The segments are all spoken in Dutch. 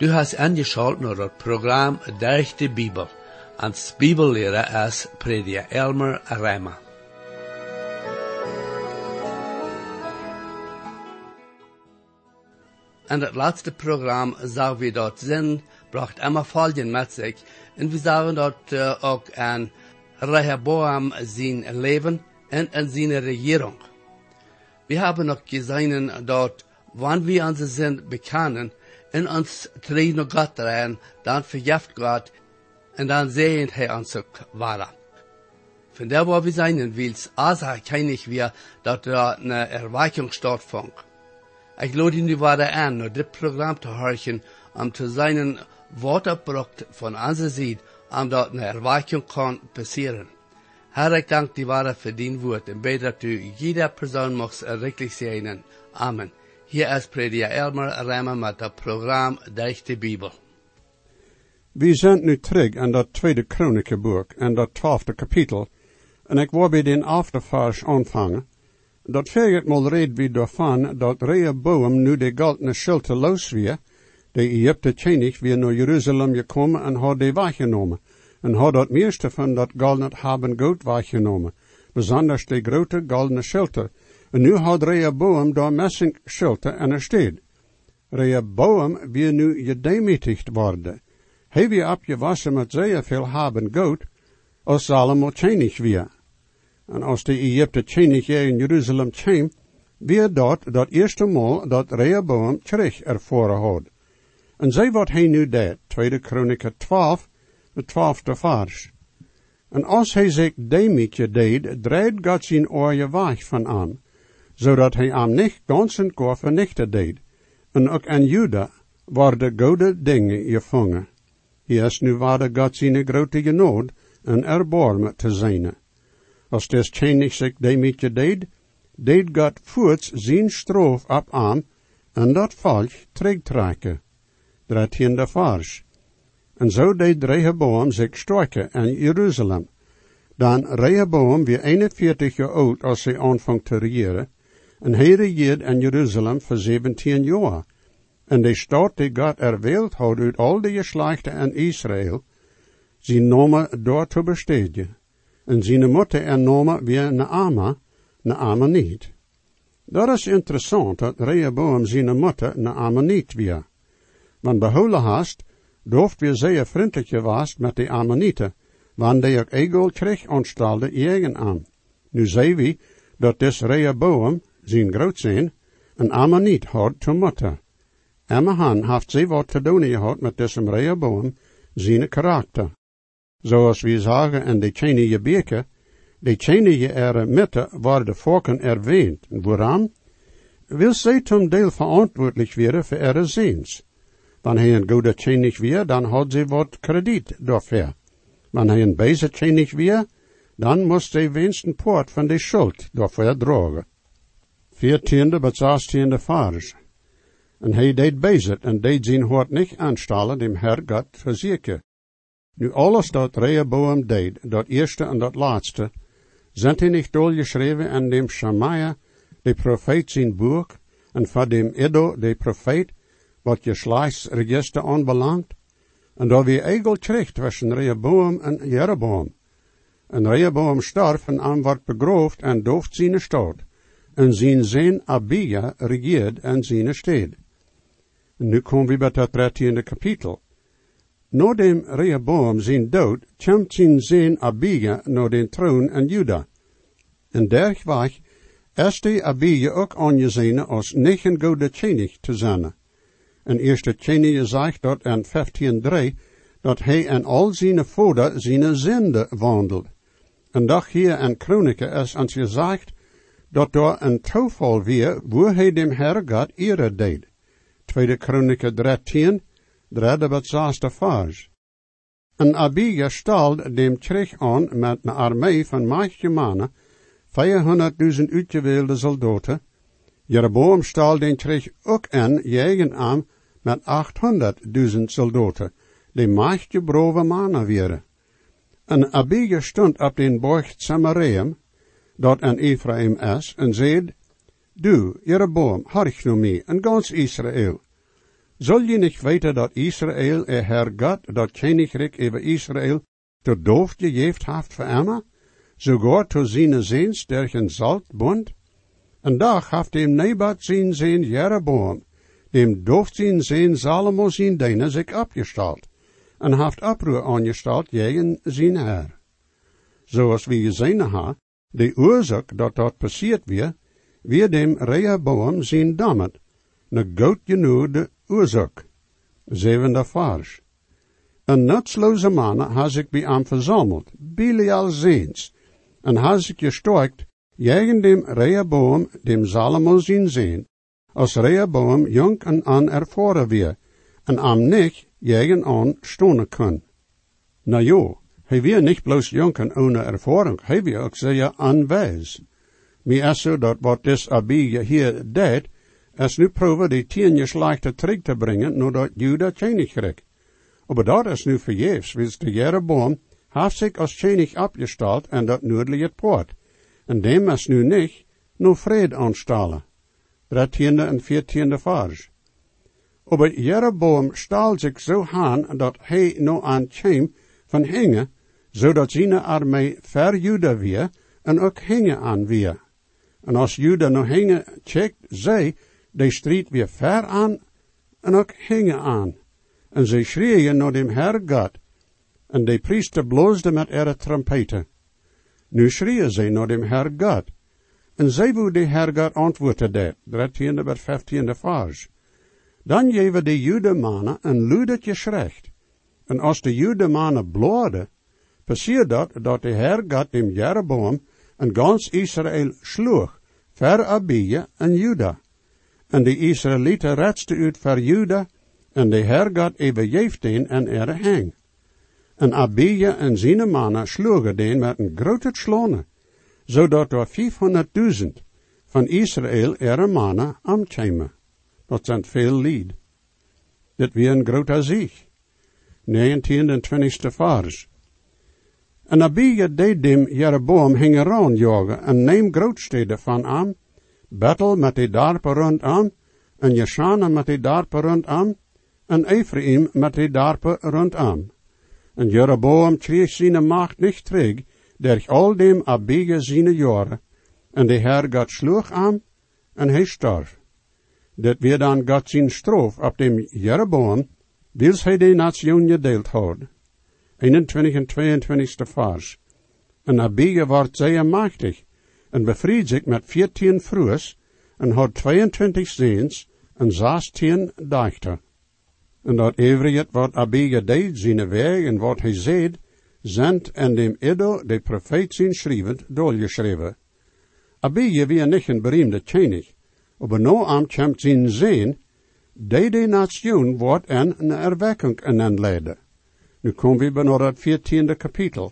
U has angeschaltet naar het programma Durch de Bibel. Als Bibellehrer is prediker Elmer Reimer. In het laatste programma zagen we dat Zin bracht immer Folgen met zich. En we zagen dat ook aan Rehoboam zijn leven en in zijn regering. We hebben ook gezien dat wanneer we onze zin bekennen en ons terug naar God draaien, dan vergeeft God en dan zegent hij ons ook ware. Van daar waar we zijn wils, als ken ik weer dat er een erwaching stattvindt. Ik lade nu weer aan naar dit programma te horen, om te zijn wat er braucht van onze zijde, om dat een erwaching kan passeren. Herr, ik dank die ware voor die woord en bid dat u jeder persoon mag richtig zijn. Amen. Hier is prediker Elmer Reimer met het programma Durch de Bibel. We zijn nu terug aan dat tweede Kronikenboek en dat 12e kapitel. En ik wil bij den aftervers aanvangen. Dat vergt mal red wie daarvan dat Rehoboam nu de goldene schilte los weer. De Egypte König weer naar Jeruzalem gekomen en had die weggenomen. En had dat meeste van dat goldene haben goed weggenomen. Besonders de grote goldene schilte. En nu had Rehoboam daar messing schilte en er staat. Rehoboam weer nu gedemütigt worden. Hij weer abgewassen met zeer veel haben goed, als Salomo König weer. En als de Egypte König in Jeruzalem kwam, weer dat eerste maal dat Rehoboam terug ervoren had. En zij wat hij nu deed, 2 Kronieken 12, de 12e vers. En als hij zich demetje deed, draait God zijn oor weg van aan, zodat hij hem niet ganz en kort vernichten deed. En ook aan Juda worden goede dingen gevangen. Hier is nu waarde God zijn grote genood en erbarmen te zijn. Als des König zich demetje deed God voorts zijn stroof op aan en dat volk terugtrekken. 13e vers. En zo deed Rehoboam zich sterken in Jeruzalem. Dan Rehoboam weer 41 jaar oud als hij aanvangt te regeren, en hij regeerde in Jeruzalem voor 17 jaar. En de stad die God erwählt had uit al de geslachten in Israël, zijn namen door te besteden. En zijn moeder en namen weer Naama niet. Dat is interessant dat Rehoboam zijn moeder Naama niet weer. Want behouden haast, dooft weer zeer vriendelijk geweest met de Ammonieten, wanneer die ook egel kreeg aanstalde jegen aan. Nu zei we dat des Rehoboam, zijn grootzijn, een Ammoniet had te moeder. Emmahan heeft ze wat te doen gehad met desem Rehoboam, zijn karakter. Zoals we zeggen in de Tjenige beken, de Tjenige mitte waar de volken erwähnt. Waarom? Wil zij zum deel verantwoordelijk worden voor ihre zins. Wanneer hij een goede Tjenig weer, dan had ze wat krediet daarvoor. Wanneer hij een beter Tjenig weer, dan moest ze wenigstens poort van de schuld daarvoor dragen. 14e tot 16e vers. En hij deed bezet en deed zijn hart niet aanstellen dem Herr God verzekeren. Nu alles dat Rehoboam deed, dat eerste en dat laatste, zijn hij niet doorgeschreven in dem Shemaiah, de profeet zijn boek, en van dem Iddo, de profeet, wat geslachtsregister aanbelangt, en dat we egel kreeg tussen Rehoboam en Jeroboam. En Rehoboam starf en aan wordt begroofd en dooft zijn stad, en zijn zoon Abija regeert in zijn stad. En nu komen we bij het 13e kapitel. Nadat Rehoboam zijn dood, komt zijn zoon Abija naar de troon in Juda. En dergweg is de Abija ook aangezien als niet een goede König te zijn. En eerste Tjenige zegt dat in 15:3 dat hij in al zijn vader zijn zinde wandelt. En dat hier in Kronieken is ons gezegd dat door een toeval weer waar hij dem Herr God ere deed. 2 Kronieken 13, 3 tot 6 vers. En Abija stelde dem terug aan met een armee van machtige mannen, 400.000 uitgewählte soldaten. Jeroboam stelde den terug ook in jegen aan met 800.000 soldaten, die machtige brave mannen waren. En Abija stond op den borg Samareum, dat in Ephraim is, en zei, Du, Jeroboam, horch nu mij, en gans Israël. Zul je niet weten dat Israël, Herr Gott, dat Königreich über Israël, tot doof gegeven heeft voor Emma, sogar tot zijn zeens derchen Salt bond? En dag heeft dem Nebat zijn zeen Jeroboam, dem doof zijn zeen Salomo zijn diener zich opgesteld, en heeft oproer aangesteld tegen zijn Herr. Zoals we gezien hebben, de oorzaak dat passiert weer dem Rehoboam zijn damet, ne goed genoeg de oorzaak. 7e vers. Een nutsloze man had zich bij hem verzameld, Belial zeens, en had zich gestoikt, tegen dem Rehoboam, dem Salomo zijn zeen, als Rehoboam jong en onervaren weer, en am nicht tegen aan stonen kon. Nou jo, hij weer niet bloos jong en ohne ervaring, hij weer ook zeer aanwijs. Mi is zo dat wat des Abija hier deed, is nu probeer die 10 slechte terug te brengen, nadat Juda König kreeg. Maar dat is nu vergeefs, wils de Jeroboam heeft zich als König opgesteld en dat noordelijke poort. En dem is nu niet, no vrede aanstellen. 13e en 14e vers. Maar Jeroboam stal zich zo aan dat hij no aan kwam van hingen, zodat zijn armee ver Juda weer en ook hingen aan weer. En als Juda no hingen checkt, zij, de strijd weer ver aan en ook hingen aan. En zij schreeuwen naar dem Herr God, en de priester bloosde met ihre trompeten. Nu schreeuwen zij naar dem Herr God, en zij wo de Herr God antwoordde dat, 13e tot 15e vers. Dan geven de Judemannen een luidetje schrecht, en als de Judemannen bloeden, passiert dat de Herr God dem Jeroboam en gans Israël sloeg, ver Abija en Juda. En de Israëlieten redsten uit ver Juda, en de Herr God overgeeft den en hang. En Abija en zijn mannen sloegen den met een grote slone, zodat er 500.000 van Israël mannen omkwamen. Dat zijn veel lied. Dit weer een grote zieg. 19e en 20e vers. En Abija deed dem Jeroboam hingen jagen en neem grootsteden van am, Bethel met de dorpen rondom, en Jeshana met de dorpen rondom, en Ephraim met de dorpen rondom. En Jeroboam kreeg zijn macht niet terug, durch al dem Abija zijn jaren, en de Herr God sloeg am, en hij stierf. Dit weer dan God zijn straf op dem Jeroboam, wils hij de nation gedeeld had. 21 en 22 vers. En Abija wordt zeer machtig, en bevried zich met 14 vrouwen, en had 22 zeens, en 16 dochter. En dat everiet wat Abija deed, zijn weg en wat hij zeed, zendt en dem Edo de profeet zijn schrijvend doorgeschreven. Abija weer niet een beroemde König, aber no am komt zijn zeen, de nation wordt een erwekking en leiden. Nu komen we bij het 14e kapitel.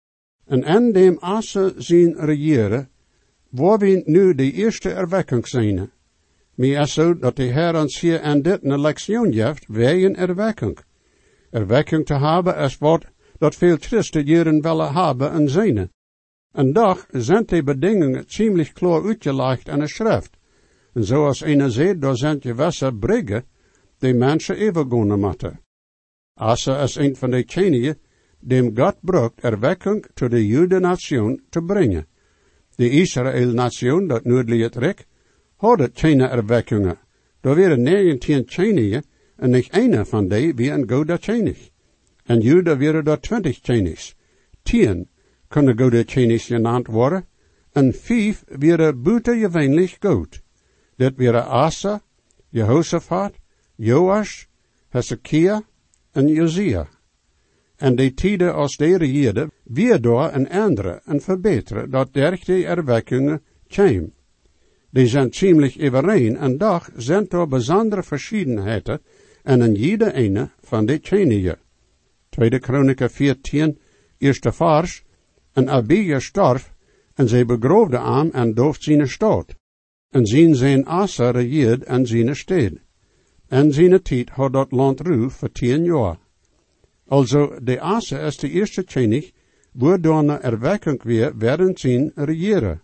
En dem Asa zijn regeren, waar we nu de eerste erwekking zijn. Mij is zo dat de Heer ons hier en dit een lektion geeft, wegen erwekking. Erwekking te hebben is wat dat veel Christen hierin willen hebben en zijn. En doch zijn die bedingingen ziemlich klaar uitgelegd in de schrift. En zoals een zegt, daar zijn gewisse bruggen, die mensen overgaan moeten. Asa is een van de Könige, dem God brukt erwekking tot de Judenation te brengen. De Israël-nation, dat noordelijke rijk, had geen erwekkingen. Er waren 19 Königen, en niet een van die wie een goede König. En Juda waren er 20 Königs. 10 kunnen goede Königs genaamd worden, en 5 waren buitengewoonlijk goed. Dit waren Asa, Jehoshaphat, Joas, Hezekia en Josia. En de tijden als de regeerde, weer door een andere en verbeteren, dat derg de erwekkingen kwam. Die zijn ziemlich overeen, en doch zijn er bijzondere verscheidenheden, en in jede ene van de Königen. 2 Kronieken 14, eerste vers, en Abija stierf, en zij begroefde hem en dooft zijn stad. En zien zijn Asa regeerd en zijn stad. En zijn tijd had dat land ruw voor 10 jaar. Also, de Asa is de eerste König, waardoor een erwekking weer werden zijn regeren.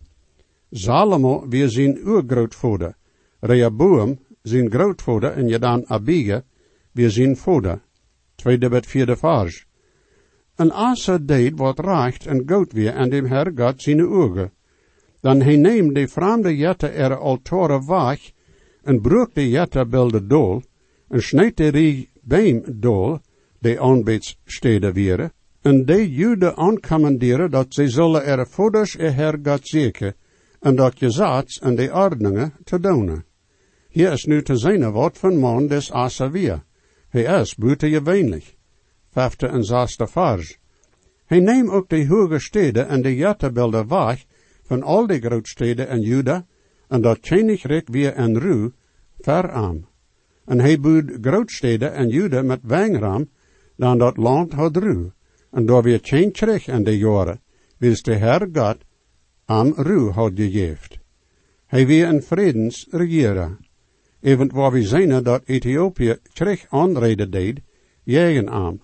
Salomo weer zijn oergrootvader, Rehoboam zijn grootvader en je dan Abija wie zijn vader. 2:4 vers. En Asa deed wat recht en goed weer aan dem Herr God zijn ogen. Dan hij neemt de vreemde jette er altaren weg, en broek de jette beelde dool, en snijdt de rie beem dool, de aanbedssteden wieren, en de Joden aancommanderen dat zij zullen er voeders Herr God zeken, en dat je zaats en de ordeningen te doen. Hier is nu te zijn wat van man des Asa weer. Hij is buiten je weinig. 5e en 6e vers. Hij neemt ook de hoge steden en de jettebeelden weg van al de grootsteden en Juda, en dat koninkrijk weer en ruw verarm. En hij bood grootsteden en Juda met wijnram, dan dat land had ruw, en daar weer geen terug in de jaren, wils de Herr God am ruw had gegeven. Hij weer in vredens regeren. Even waar we zijn dat Ethiopië terug aanreden deed, jegen am.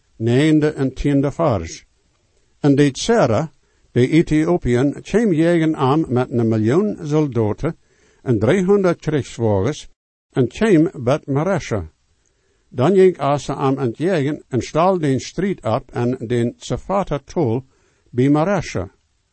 9e en 10e vers. En deed Sarah, de Ethiopiën, kwam jegen am met 1 miljoen soldaten en 300 krijgswagens, en kwam bij Maresha. Dan ging Asa am en jegen en stal den strijd op en den Zafata tol bij Maresha.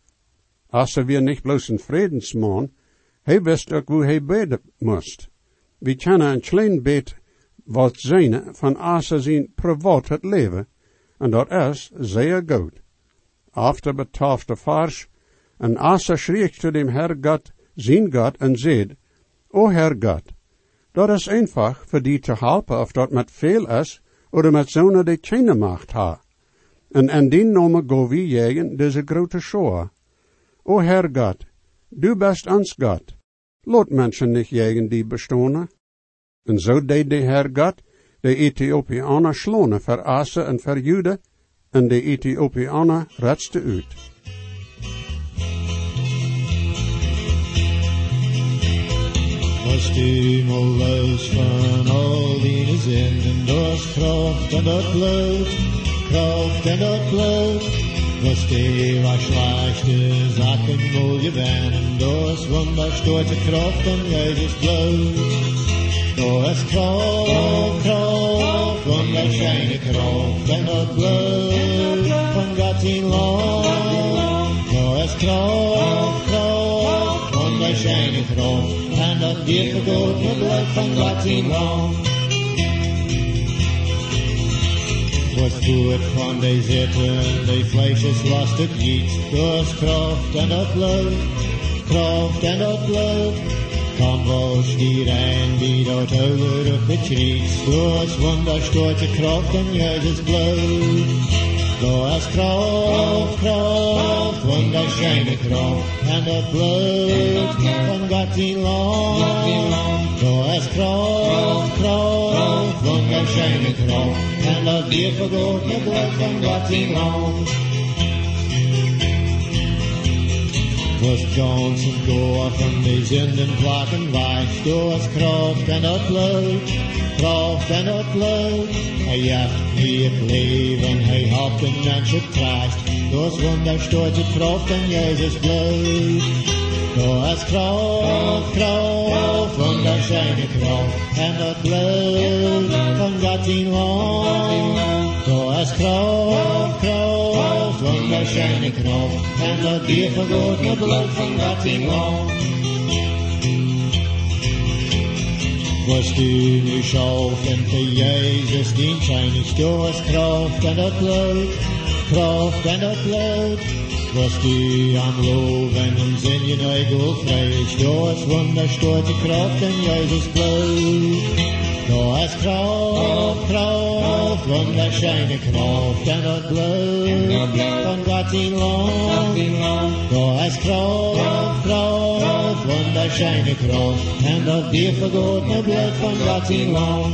Asa weer niet bloos een vredensman, hij wist ook hoe hij beden moest. We kennen een klein beetje wat zijn van Asa zijn privaat het leven, en dat is zeer goed. After de 12e vers, en Asa schreef zu dem Herr God, zijn God, en zeid, O Herr God, dat is einfach voor die te helpen of dat met veel is, oder met zo'n die keine macht ha. En in die naam go wie jegen deze grote show. O Herr God, du bist ons God. Laat mensen niet jegen die bestonen. En zo deed de Herr God de Ethiopianer slonen voor Asa en voor Juda, en de Ethiopianer redste uit. Was du mal los van al die zinnen, door kracht en dat bloed, kracht en dat bloed. Was die was slechte zaken mal gewinnen, door wunderstoorte kracht en Jezus bloed. Door is kracht, kracht, wunderschöne kracht en dat bloed van God in land. Door is kracht, kracht, wunderschöne kracht. En dat dier vergoten bloed van God in land. Was goed van de zitten, de vleesjes was het niet. Dus kracht en dat bloed, kracht en dat bloed. Kan wel stieren die dat over op het krieg. Dus wonderstoorte kracht en Jezus bloed. Dus kracht, kracht, wunderschöne kracht. En dat bloed van God in land. Dus kracht, kracht, wunderschöne kracht. En dat dier vergoten bloed van God in land. Was ganz en door van de zinden plakken weg. Dus kracht en dat bloed, kracht en dat bloed. Hij jacht wie het leven, hij had de mensen krijgt. Dus wonderstoorte kracht en Jezus bloed. Dus kracht, kracht, wunderschöne kracht. En dat bloed van God in land. Dus kracht, kracht, wunderschöne kracht. En dat dier vergoten bloed van God in land. Was du nu schalf en te Jezus dient zijn niet. Dus kracht en dat bloed, kracht en dat bloed. Was du am loven en zin je neigel vrees. Dus wunderstoorte kracht en Jezus bloed. Dus kracht, kracht, wunderschöne kracht en dat bloed van God in land. Dus kracht, kracht, wunderschöne kracht en dat dier vergoten bloed van God in land.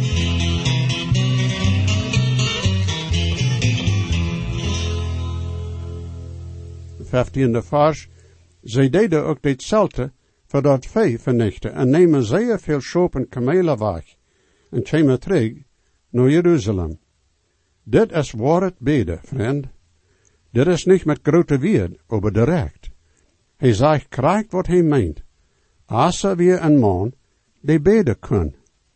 De 15e vers, zij deden ook ditzelfde voor dat vee vernichten en nemen zeer veel schaap en kamelen weg en kwamen terug naar Jeruzalem. Dit is waar het beden, vriend. Dit is niet met grote woord, maar direct. Hij zegt krijgt wat hij meent. Asa weer een man, die beden kan.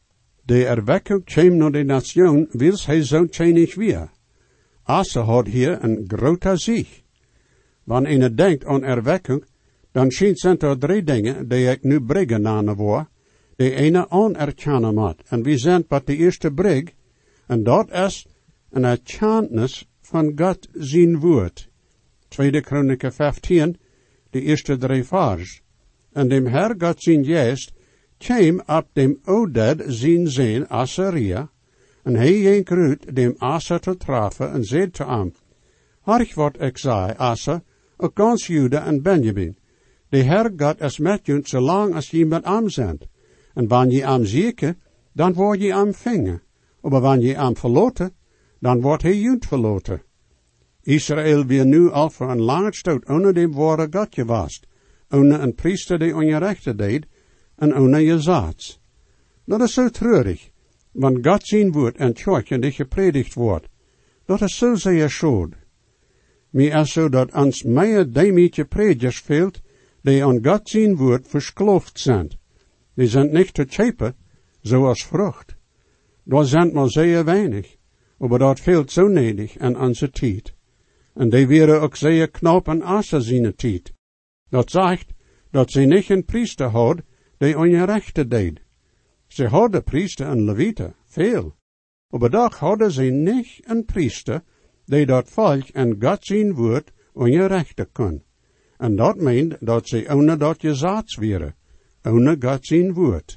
De erwekkung kwam naar de nation, wils hij zo tjenig weer. Asa had hier een grote zieg. Wanneer een denkt aan erwekkung, dan zijn er 3 dingen die ik nu brengen aan woord. De ene anerkennen moet. En wie zijn wat de eerste brig, en dat is een erkennis van God zijn woord. 2 Kronieken 15, de eerste 3 vers. En dem Herr God zijn geest kwam op dem Oded zijn zin Assyria, en hij ging uit dem Asa te treffen en zei te hem, Hark wat ik zei, Asa, ook gans Juda en Benjamin. De Herr God is met je zolang als je met hem bent. En wanneer je hem zieke, dan word je hem vingen. Maar wanneer je hem verloten, dan wordt hij junt verloten. Israël weer nu al voor een lange stoot onder de woorden God gewast, onder een priester die ongerechte deed, en onder je zaad. Dat is zo treurig, want God zijn woord en tjoitje die gepredigd wordt. Dat is zo zeer schuld. Mij is zo dat ons meer demietje predikers veelt, die aan God zijn woord verskloofd zijn. Die zijn niet te chepen, zoals vrucht. Dat zijn maar zeer weinig, maar dat veelt zo nedig aan onze tijd. En die waren ook zeer knap en Asa zijn tijd. Dat zegt, dat ze niet een priester had, die ongerechte deed. Ze hadden priester en levieten, veel. Maar toch hadden ze niet een priester, die dat volk en God zijn woord ongerechte kon. En dat meent dat ze ohne dat gezaad waren, ohne God zijn woord.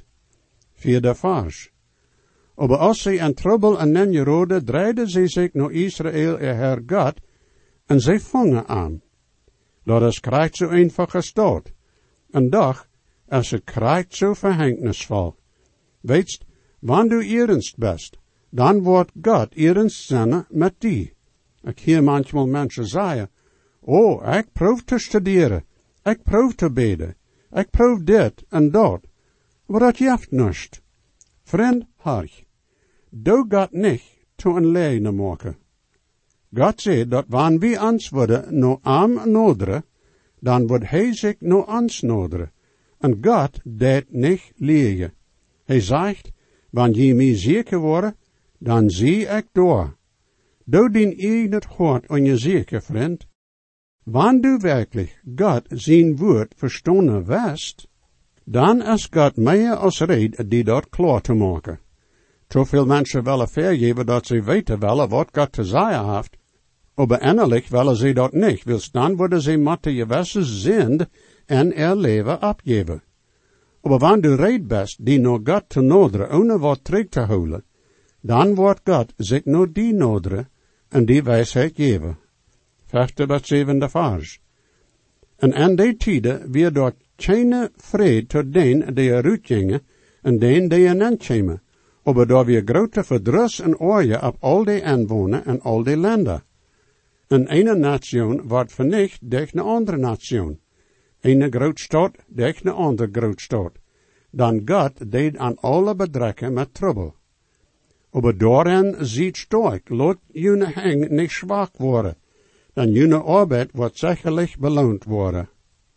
4 vers. Maar als ze in trouble en nenjerode, draaiden ze zich naar Israël en Herr God, en ze vangen aan. Dat is krijgt zo eenvoudig gesteld. En doch, als het krijgt zo verhängnisvol. Weetst, wanneer du ernst best, dan wordt God ernst zijn met die. Ik hear manchmal mensen zeggen, oh, ik proef te studeren, ik proef te beden, ik proef dit en dat. Maar dat jeft niets. Vriend, hark, doe God niet te een leine maken. God zei dat wanneer we ons worden no am noderen, dan wordt hij zich no ons noderen. En God deed niet liegen. Hij zegt, wanneer je mij zeker worden, dan zie ik door. Doe dien eigen hart aan je zeker, vriend. Wanneer du werkelijk God zijn woord verstonden west, dan is God meer als red die dat klaar te maken. Zoveel mensen willen vergeven dat ze weten willen wat God te zeggen heeft, maar innerlijk willen ze dat niet, wils dan worden ze met de gewisse zind en leven opgeven. Maar wanneer du red best die naar God te noderen, ohne wat terug te houden, dan wordt God zich naar die noderen en die wijsheid geven. 5 tot 7 vers. En in die tijden weer door geen vrede tot den die eruit gingen en den die erin kwamen, maar door weer grote verdrus en oorlog op al die inwoners en al die landen. En ene nation wordt vernicht door een andere nation. Ene grootstad door een andere grootstad. Dan God deed aan alle bedrekken met trouble. Maar daarin ziet sterk, laat jullie hang niet zwak worden. Dan jullie arbeid wordt zekerlijk beloond worden.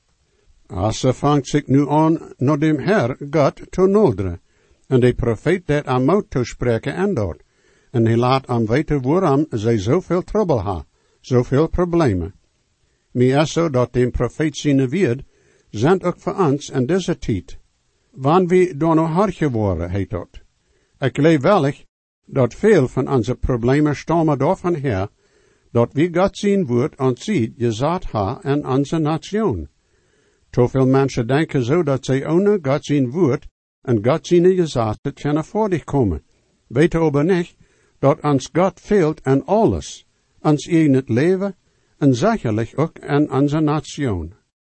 Asa vangt zich nu aan naar dem Herr God te noderen. En de profeet deed aan mout te spreken en dat. En hij laat aan weten waarom zij zoveel trouble ha, zoveel problemen. Mij is zo dat de profeet zijn woord zijn ook voor ons in deze tijd. Wanneer we door nog hard geworden, heet dat. Ik leef wellig dat veel van onze problemen stammen daarvan her, dat we God zijn woord ontziet gezet ha in onze nation. Zoveel mensen denken zo dat zij ohne God zijn woord en God zijn gezaten kunnen voor dich komen. Weten aber niet dat ons God veelt in alles, ons in het leven en zekerlijk ook in onze nation.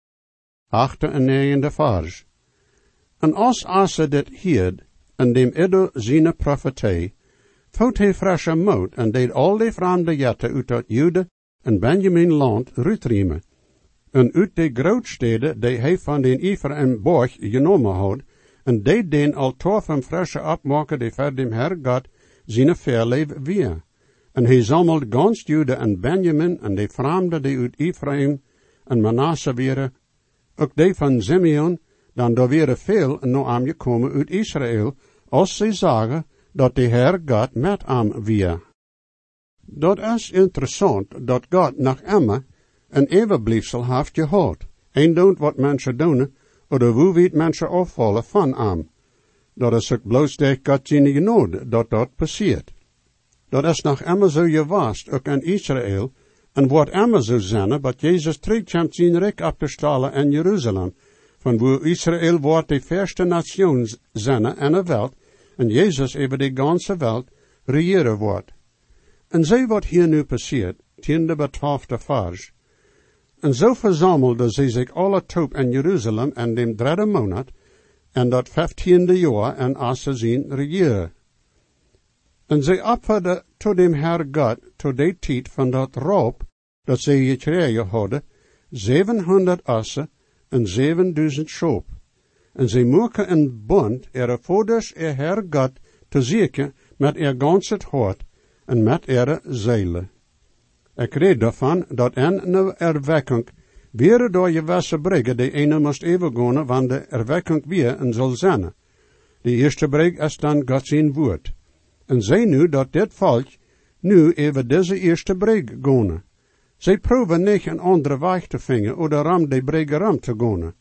8 en 9 vers. En als Asa dit hield, en dem ieder zijn profetee, voert hij frische moed en deed al die vreemde jetten uit dat Jude en Benjamin land uitriemen. En uit de grootsteden die hij van den Ephraim borg genomen had, en deed den altaar van frische opmaken die voor dem Herr God zijn verleef weer. En hij zammelt gans Jude en Benjamin en de vreemde die uit Ephraim en Manasse waren, ook die van Simeon, dan daar waren veel naar aangekomen uit Israël, als zij zagen dat de Heer God met hem weer. Dat is interessant dat God nog immer een eeuwbliefsel heeft gehad. En doet wat mensen doen, of hoe weet mensen afvallen van hem. Dat is ook bloos door God zijn genade dat passiert. Dat is nog immer zo geweest, ook in Israël, en wordt immer zo zijn, dat Jezus terugkomt zijn rijk op te stellen in Jeruzalem, van wo Israël wordt de eerste nation zijn in de wereld, en Jezus over de ganze wereld regeren wordt. En zie wat hier nu passiert, in de 12e vers. En zo verzamelden ze zich alle top in Jeruzalem in de 3e maand, en dat 15e jaar en als ze zien regeren. En zij opferden tot dem Heer God, tot de tijd van dat roop, dat zij gekregen hadden, 700 assen en 7000 schoop. En zij maken een bond, voorders Heer God te zieken met ganse hart en met zielen. Ik reed daarvan dat een erwekking weer door je wassen brengen, de ene moest even gaan, want de erwekking weer en zal zijn. De eerste breg is dan God zijn woord. En zij nu dat dit volk nu even deze eerste breg gaan. Zij proeven niet een andere weg te vinden, of de ram de breg ram te gaan.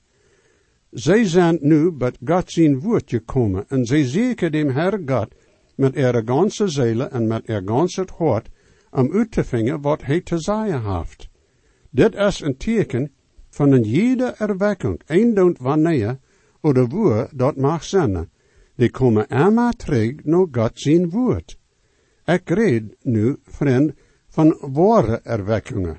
Zij zijn nu bij God zijn woord gekomen, en zij zieken dem Heer God met ganse zielen en met ganse hart, om uit te vinden wat hij te zeggen heeft. Dit is een teken van een jede erwekking, eindelijk wanneer, of de woord dat mag zijn. Die komen allemaal terug naar God zijn woord. Ik reed nu, vriend, van ware erwekkingen.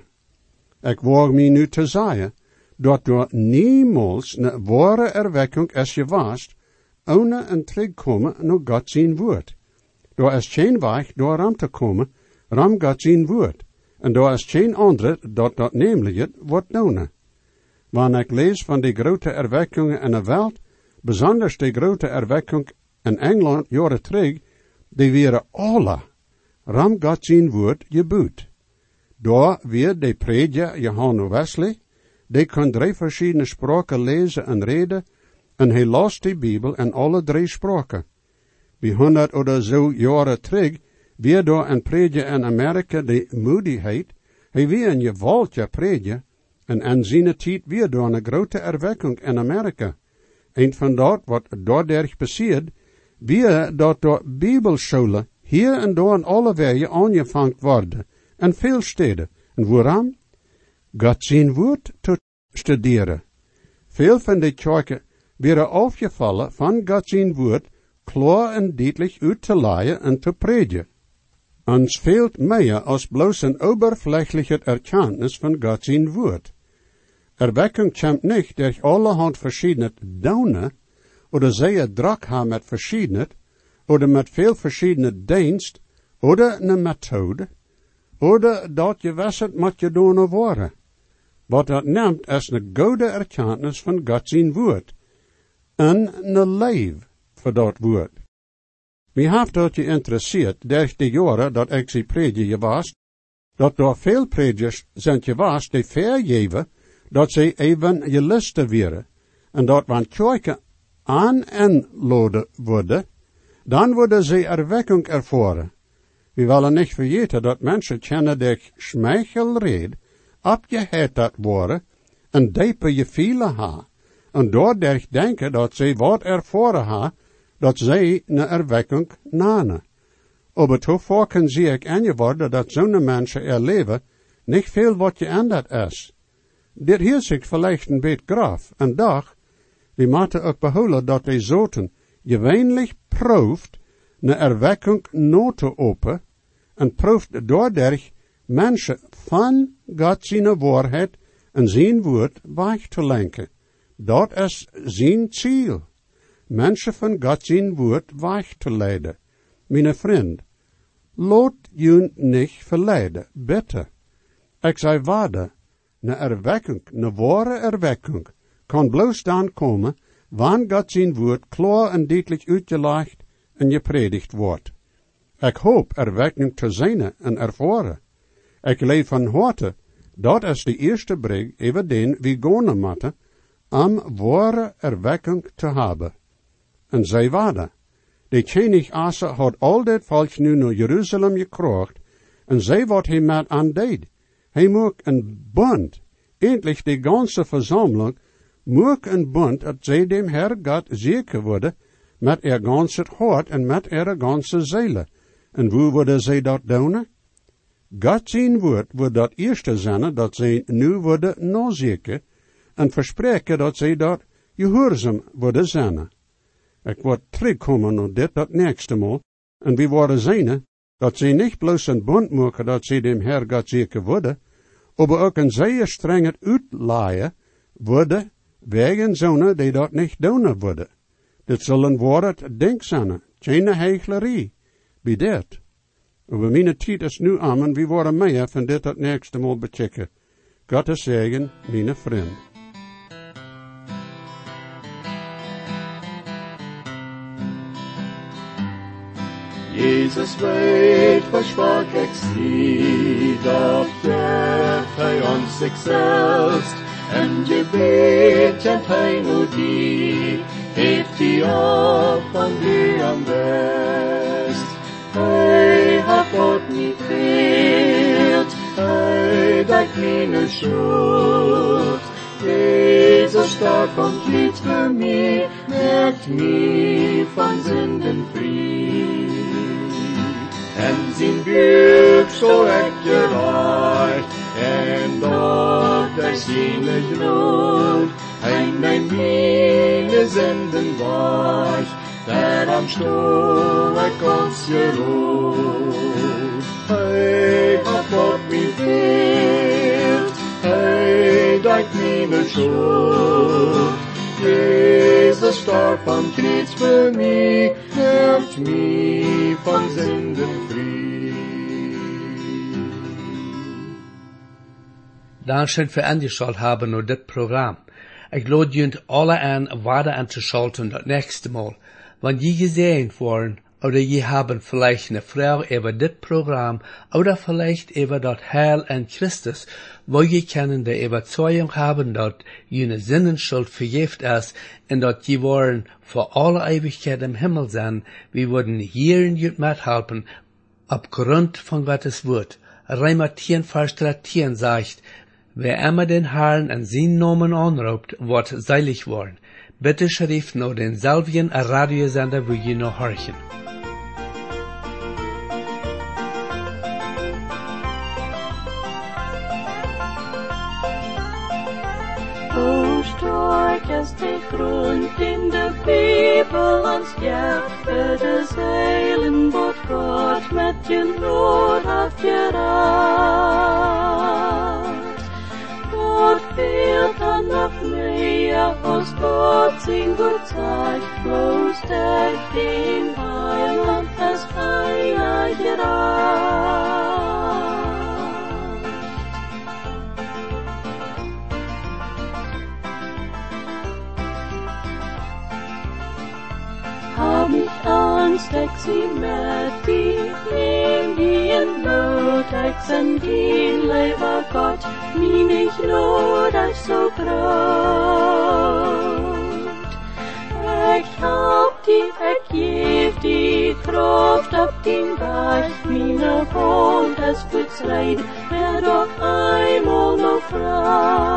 Ik waag me nu te zeggen, dat er niemals een ware erwekking is geweest, ohne een terugkomen naar God zijn woord. Er is geen weg door ram te komen, ram God zijn woord. En er is geen andere dat namelijk het wordt doen. Wanneer ik lees van de grote erwekkingen in de wereld, besonders de grote erwekking in Engeland jaren terug, die waren alle ram God zijn woord geboet. Daar weer de prediker Johannes Wesley, die kon 3 verschillende spraken lezen en reden, en hij las de Bijbel in alle 3 spraken. Bij 100 of zo jaren terug, weer door een prediker in Amerika de moedigheid, hij weer een geweldige prediker, en in zijn tijd weer door een grote erwekking in Amerika. En van dat wat daardoor passiert, weer dat door Bibelscholen hier en daar in alle wegen aangevangen worden, en veel steden. En waarom? God zijn woord te studeren. Veel van de kerken werden afgevallen van God zijn woord klaar en duidelijk uit te leiden en te prediken. Ons fehlt meer als bloos een oberflächliche erkenntnis van God zijn woord. Erwekking komt niet durch allerhand verschiedene Daunen, oder zij druk hebben met verschiedene, oder met veel verschiedene dienst, oder een methode, oder dat je wisset moet je doen worden. Wat dat neemt is een goede erkenntnis van God zijn woord, en een leef voor dat woord. Mij heeft dat geïnteresseerd, durch de jaren dat ik ze prediker was, dat door veel predikers zijn geweest die vergeven, dat ze evangelisten waren, en dat wanneer kerken aan en laden worden, dan worden ze erwekking ervaren. We willen niet vergeten dat mensen kennen durch Schmeichelred abgehettert worden en diepe gevoelens hebben, en doordat denken dat ze wat ervaren hebben, dat zij een erwekking namen. Aber toevallig zie ik worden dat zo'n mensen erleven niet veel wat geändert is. Dit hier zich vielleicht een beetje graf, en doch, we moeten ook behouden dat de zoten gewöhnlich proeft een erwekking na te open, en proeft doordat mensen van God zijn waarheid en zijn woord weg te lenken. Dat is zijn ziel. Mensen van God zijn woord weg te leiden. Mijn vriend, laat je niet verleiden, bitte. Ik zei waarde, een erwekking, een ware erwekking, kan bloos dan komen, wanneer God zijn woord klaar en duidelijk uitgelegd en gepredigd wordt. Ik hoop erwekking te zijn en ervaren. Ik leef van harte, dat is de eerste brug even den wie gaan moeten, om ware erwekking te hebben. En zij waarde, De König Asa had al dat volk nu naar Jeruzalem gekracht, en zij wat hij met aan deed. Hij mocht een bund, endlich de ganze verzameling, mocht een bund, dat zij dem Herr God zeker worden, met ganse hart en met ganse ziele. En hoe worden zij dat doen? God zijn woord wordt dat eerste zijn, dat zij nu worden nazeken, en verspreken dat zij dat gehoorzaam worden zijn. Ik word terugkomen naar dit dat nächste Mal, en we worden zijn, dat zij niet bloos een bund maken dat zij dem Herr God zeker worden, maar ook een zeer strenge uitlaaien worden, wegen zonen die dat niet doen worden. Dit zal een woord denk zijn, geen heichlerie, bij dit. Over mijn tijd is nu aan, en we worden meer van dit dat nächste Mal bechecken. God is zegen, mijn vriend. Jesus weet, versprach ik zie, dat geeft hij ons zichzelf, en gebet kent hij nu die, heeft hij op van die am best. Hij hat God niet veelt, hij dekt meine schuld. Jezus starb und litt für mich, merkt mich von Sünden frei. En zijn buik zo echt gereicht, en dort er seine Glut, hij neemt meine Sünden weich, der am Stuhl ons geruht. Hij hat Gott mich veelt, hij dekt meine Schuld. Jesus starb am Kreuz für mich, hält mich von Sünden frei. Dankeschön für angeschaut haben nur das Programm. Ich lade junt alle an, weiter anzuschalten das nächste Mal. Wenn je gesehen worden, oder je haben vielleicht eine Frau über das Programm, oder vielleicht über das Heil an Christus, wo je können die Überzeugung haben, dass jene Sinnenschuld vergift ist, und dass je wollen für alle Ewigkeit im Himmel sein, wir würden hier in jut mithelfen, aufgrund von Gottes Wort. Römer 10, Vers 13 sagt, wer immer den Herrn an seinen Namen anruft, wird selig worden. Bitte schrift nur den selben Radiosender, wo je noch horchen. O stark ist die Grund in der Bibel uns gibt, für das Heilen, was Gott mit Not hat gerat. Gott fehlt dann noch mehr, was Gott sein gut zeigt, bloß deckt den Heiland das Heiler gerat. Hab mich Angst, ich sie mit dir, nehm die in Not, ich send die, lieber Gott, wie nicht Not, ich so groß. Ich hab die, ich geb die Kraft auf den Weg, meine Hand, es wird leid, wer doch einmal noch frei.